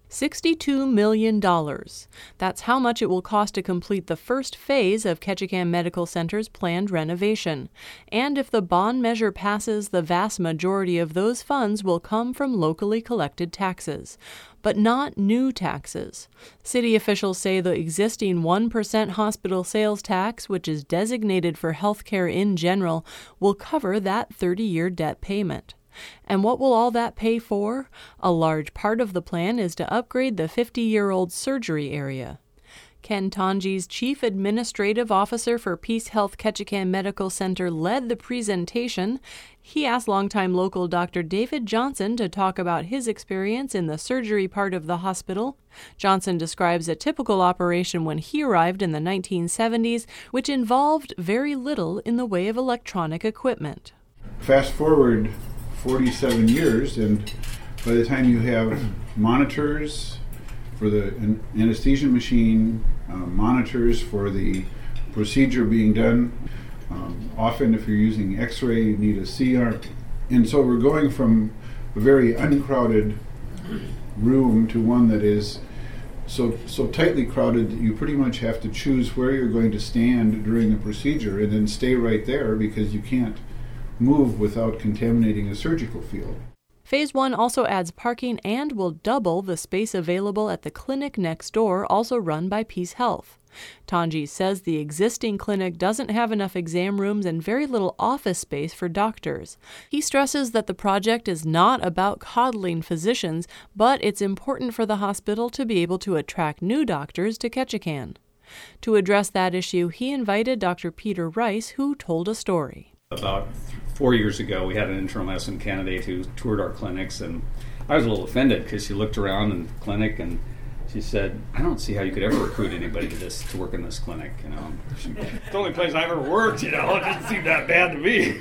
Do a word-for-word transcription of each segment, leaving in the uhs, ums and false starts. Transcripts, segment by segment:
sixty-two million dollars. That's how much it will cost to complete the first phase of Ketchikan Medical Center's planned renovation. And if the bond measure passes, the vast majority of those funds will come from locally collected taxes. But not new taxes. City officials say the existing one percent hospital sales tax, which is designated for healthcare in general, will cover that thirty-year debt payment. And what will all that pay for? A large part of the plan is to upgrade the fifty-year-old surgery area. Ken Tonjes, Chief Administrative Officer for Peace Health Ketchikan Medical Center, led the presentation. He asked longtime local Doctor David Johnson to talk about his experience in the surgery part of the hospital. Johnson describes a typical operation when he arrived in the nineteen seventies, which involved very little in the way of electronic equipment. Fast forward forty-seven years, and by the time you have monitors for the anesthesia machine, uh, monitors for the procedure being done, um, often if you're using x-ray you need a C R, and so we're going from a very uncrowded room to one that is so so tightly crowded that you pretty much have to choose where you're going to stand during the procedure and then stay right there because you can't move without contaminating a surgical field. Phase one also adds parking and will double the space available at the clinic next door, also run by Peace Health. Tonjes says the existing clinic doesn't have enough exam rooms and very little office space for doctors. He stresses that the project is not about coddling physicians, but it's important for the hospital to be able to attract new doctors to Ketchikan. To address that issue, he invited Doctor Peter Rice, who told a story. About four years ago, we had an internal medicine candidate who toured our clinics, and I was a little offended because she looked around in the clinic and she said, "I don't see how you could ever recruit anybody to this to work in this clinic." You know, she, it's the only place I've ever worked. You know, it didn't seem that bad to me.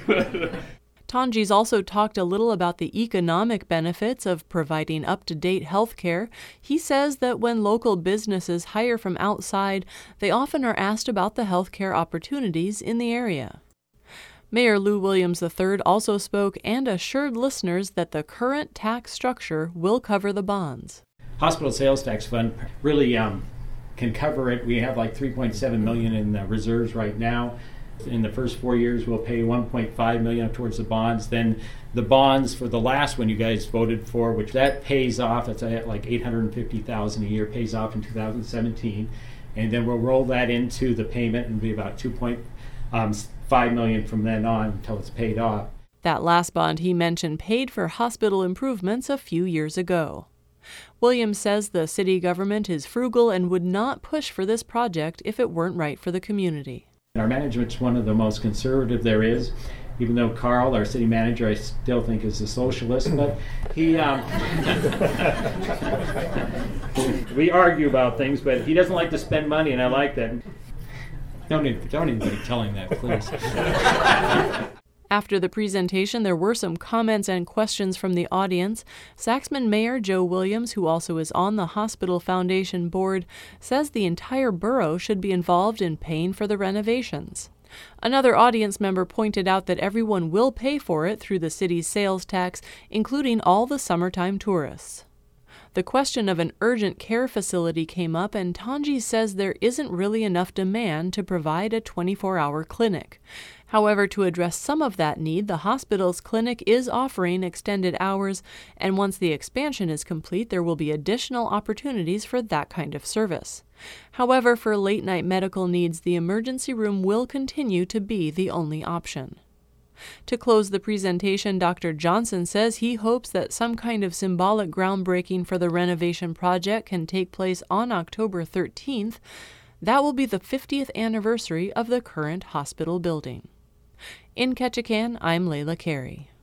Tonjes also talked a little about the economic benefits of providing up-to-date health care. He says that when local businesses hire from outside, they often are asked about the health care opportunities in the area. Mayor Lou Williams the third also spoke and assured listeners that the current tax structure will cover the bonds. Hospital Sales Tax Fund really um, can cover it. We have like three point seven million dollars in the reserves right now. In the first four years, we'll pay one point five million dollars towards the bonds. Then the bonds for the last one you guys voted for, which that pays off, it's at like eight hundred fifty thousand dollars a year, pays off in two thousand seventeen. And then we'll roll that into the payment and be about two point five million dollars from then on until it's paid off. That last bond he mentioned paid for hospital improvements a few years ago. Williams says the city government is frugal and would not push for this project if it weren't right for the community. Our management's one of the most conservative there is, even though Carl, our city manager, I still think is a socialist, but he, um, we argue about things, but he doesn't like to spend money, and I like that. Don't even, don't even tell him that, please. After the presentation, there were some comments and questions from the audience. Saxman Mayor Joe Williams, who also is on the Hospital Foundation board, says the entire borough should be involved in paying for the renovations. Another audience member pointed out that everyone will pay for it through the city's sales tax, including all the summertime tourists. The question of an urgent care facility came up, and Tonjes says there isn't really enough demand to provide a twenty-four hour clinic. However, to address some of that need, the hospital's clinic is offering extended hours, and once the expansion is complete, there will be additional opportunities for that kind of service. However, for late-night medical needs, the emergency room will continue to be the only option. To close the presentation, Doctor Johnson says he hopes that some kind of symbolic groundbreaking for the renovation project can take place on October thirteenth. That will be the fiftieth anniversary of the current hospital building. In Ketchikan, I'm Layla Carey.